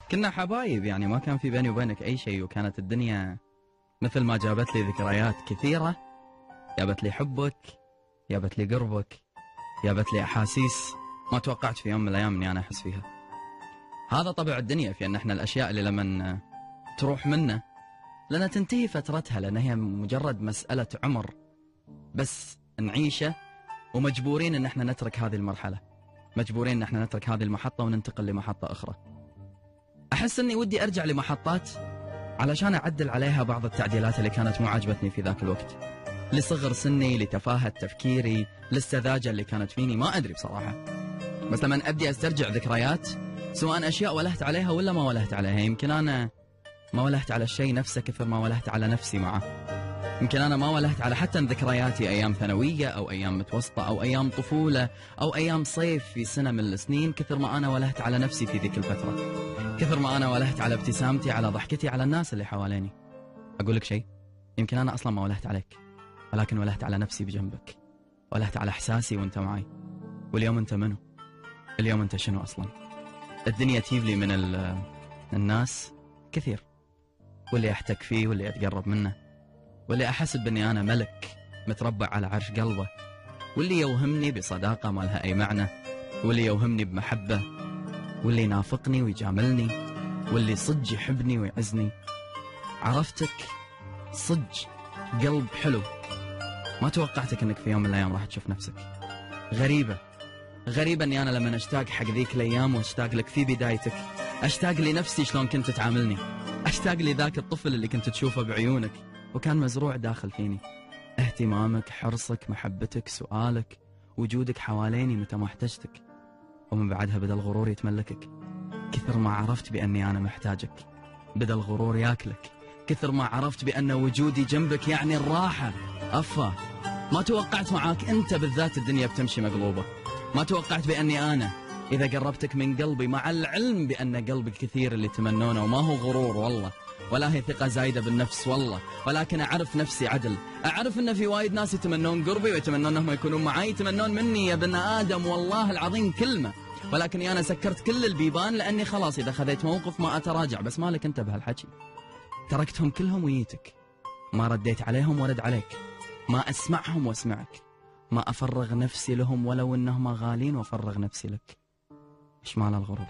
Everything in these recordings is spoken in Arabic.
كنا حبايب يعني، ما كان في بيني وبينك أي شيء، وكانت الدنيا مثل ما جابت لي ذكريات كثيرة، جابت لي حبك، جابت لي قربك، جابت لي أحاسيس ما توقعت في يوم من الأيام أني أنا أحس فيها. هذا طبع الدنيا، في أن احنا الأشياء اللي لما تروح منا لأنها تنتهي فترتها، لأن هي مجرد مسألة عمر بس نعيشه، ومجبورين أن احنا نترك هذه المرحلة، مجبورين أن احنا نترك هذه المحطة وننتقل لمحطة أخرى. أحس أني ودي أرجع لمحطات علشان أعدل عليها بعض التعديلات اللي كانت مو عجبتني في ذاك الوقت، لصغر سني، لتفاهة تفكيري، للسذاجة اللي كانت فيني، ما أدري بصراحة. بس لما أبدي أسترجع ذكريات، سواء أشياء ولهت عليها ولا ما ولهت عليها، يمكن أنا ما ولهت على الشيء نفسه كثر ما ولهت على نفسي معه. يمكن أنا ما ولهت على حتى ذكرياتي أيام ثانوية أو أيام متوسطة أو أيام طفولة أو أيام صيف في سنة من السنين، كثر ما أنا ولهت على نفسي في ذيك الفترة، كثر ما أنا ولهت على ابتسامتي، على ضحكتي، على الناس اللي حواليني. أقول لك شيء، يمكن أنا أصلا ما ولهت عليك، ولكن ولهت على نفسي بجنبك، ولهت على إحساسي وأنت معي. واليوم أنت منو؟ اليوم أنت شنو أصلا؟ الدنيا تجيب لي من الناس كثير، واللي أحتك فيه واللي أتقرب منه، واللي أحسب بأني أنا ملك متربع على عرش قلبه، واللي يوهمني بصداقة ما لها أي معنى، واللي يوهمني بمحبة، واللي ينافقني ويجاملني، واللي صج يحبني ويعزني. عرفتك صج قلب حلو، ما توقعتك أنك في يوم من الأيام راح تشوف نفسك. غريبة أني أنا لما أشتاق حق ذيك الأيام وأشتاق لك في بدايتك، أشتاق لنفسي شلون كنت تعاملني، أشتاق لذاك الطفل اللي كنت تشوفه بعيونك وكان مزروع داخل فيني، اهتمامك، حرصك، محبتك، سؤالك، وجودك حواليني متى ما احتجتك. ومن بعدها بدأ الغرور يتملكك، كثر ما عرفت بأني أنا محتاجك بدأ الغرور ياكلك، كثر ما عرفت بأن وجودي جنبك يعني الراحة. أفا ما توقعت معاك أنت بالذات الدنيا بتمشي مقلوبة، ما توقعت بأني أنا إذا قربتك من قلبي، مع العلم بأن قلبك كثير اللي تمنونه، وما هو غرور والله، ولا هي ثقة زايدة بالنفس والله، ولكن أعرف نفسي عدل، أعرف أن في وايد ناس يتمنون قربي ويتمنون أنهم يكونون معي، يتمنون مني يا ابن آدم والله العظيم كلمة، ولكني أنا سكرت كل البيبان لأني خلاص إذا خذيت موقف ما أتراجع. بس مالك أنت بهالحكي، تركتهم كلهم ويتك، ما رديت عليهم ورد عليك، ما أسمعهم واسمعك، ما أفرغ نفسي لهم ولو أنهم غالين وأفرغ نفسي لك. إيش مال الغرور؟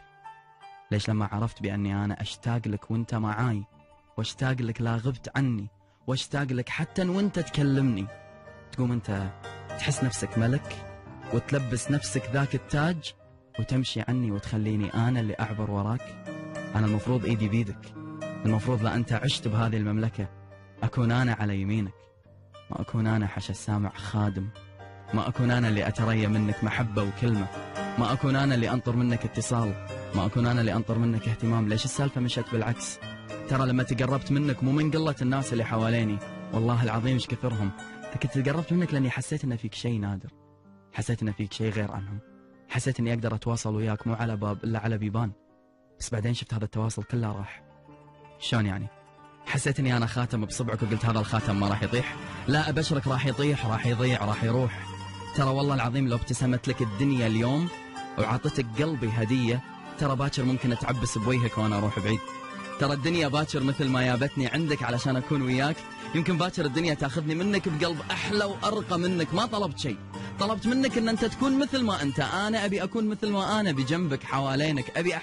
ليش لما عرفت بأني أنا أشتاق لك وأنت معاي، واشتاق لك لا غبت عني، واشتاق لك حتى وأنت تكلمني، تقوم أنت تحس نفسك ملك وتلبس نفسك ذاك التاج وتمشي عني وتخليني أنا اللي أعبر وراك؟ أنا المفروض إيدي بيدك، المفروض لا أنت عشت بهذه المملكة أكون أنا على يمينك، ما أكون أنا حش السامع خادم، ما أكون أنا اللي أتريى منك محبة وكلمة، ما أكون أنا اللي أنطر منك اتصال، ما أكون أنا اللي أنطر منك اهتمام. ليش السالفة مشت بالعكس؟ ترى لما تقربت منك مو من قلة الناس اللي حواليني، والله العظيم ايش كثرهم، كنت تقربت منك لأني حسيت أن فيك شيء نادر، حسيت أن فيك شيء غير عنهم، حسيت أني أقدر أتواصل وياك مو على باب إلا على بيبان. بس بعدين شفت هذا التواصل كله راح. شلون يعني؟ حسيت أني أنا خاتم بصبعك وقلت هذا الخاتم ما راح يطيح؟ لا أبشرك راح يطيح، راح يضيع، راح يروح. ترى والله العظيم لو ابتسمت لك الدنيا اليوم وعطتك قلبي هدية، ترى باكر ممكن أتعبس بوجهك وأنا أروح بعيد. ترى الدنيا باكر مثل ما يابتني عندك علشان أكون وياك، يمكن باكر الدنيا تاخذني منك بقلب أحلى وأرقى منك. ما طلبت شيء، طلبت منك أن أنت تكون مثل ما أنت، أنا أبي أكون مثل ما أنا بجنبك حوالينك، أبي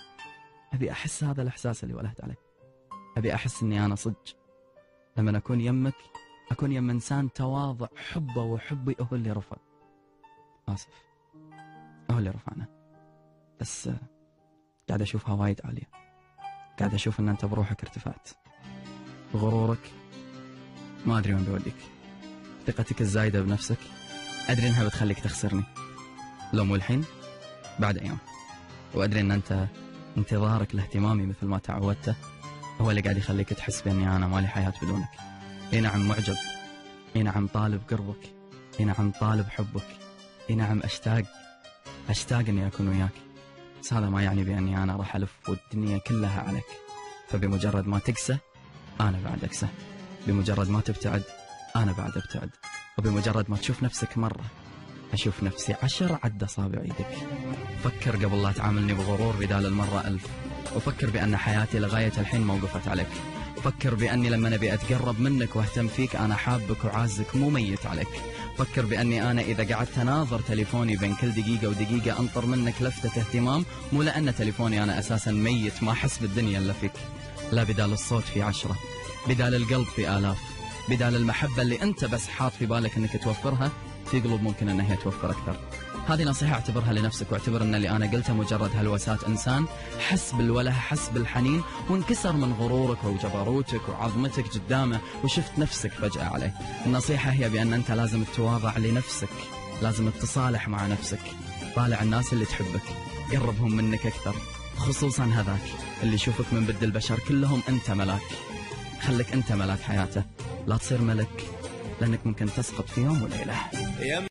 أحس هذا الإحساس اللي ولهت عليه، أبي أحس أني أنا صج لما أكون يمك، أكون يم إنسان تواضع، حبه وحبي هو اللي رفع. آسف، هو اللي رفعنا، بس قاعد أشوفها وايد عالية، قاعد أشوف أن أنت بروحك ارتفعت. غرورك ما أدري وين بيوديك، ثقتك الزايدة بنفسك أدري أنها بتخليك تخسرني، لو مو الحين بعد أيام. وأدري أن أنت انتظارك لاهتمامي مثل ما تعودته هو اللي قاعد يخليك تحس بأني أنا مالي حياة بدونك. اي نعم معجب، اي نعم طالب قربك، اي نعم طالب حبك، اي نعم أشتاق أني أكون وياك، بس هذا ما يعني بأني أنا راح ألف والدنيا كلها عليك. فبمجرد ما تقسى أنا بعد أقسى، بمجرد ما تبتعد أنا بعد أبتعد، وبمجرد ما تشوف نفسك مرة أشوف نفسي 10 عد أصابع إيدك. فكر قبل لا تعاملني بغرور بدال المرة 1000. وفكر بأن حياتي لغاية الحين ما وقفت عليك. فكر بأني لما نبي أتقرب منك واهتم فيك أنا حابك وعازك مو ميت عليك. فكر بأني أنا إذا قعدت أناظر تليفوني بين كل دقيقة ودقيقة أنطر منك لفتة اهتمام، مو لأن تليفوني أنا أساسا ميت ما أحس بالدنيا إلا فيك. لا، بدال الصوت في 10، بدال القلب في 1000، بدال المحبة اللي أنت بس حاط في بالك أنك توفرها، في قلوب ممكن أنها توفر أكثر. هذه نصيحة اعتبرها لنفسك، واعتبر أن اللي أنا قلته مجرد هلوسات إنسان حس بالوله، حس بالحنين، وانكسر من غرورك وجبروتك وعظمتك قدامه وشفت نفسك فجأة عليه. النصيحة هي بأن أنت لازم تتواضع لنفسك، لازم تتصالح مع نفسك. طالع الناس اللي تحبك، قربهم منك أكثر، خصوصا هذاك اللي يشوفك من بد البشر كلهم أنت ملاك. خلك أنت ملاك حياته، لا تصير ملك، لأنك ممكن تسقط في يوم وليلة.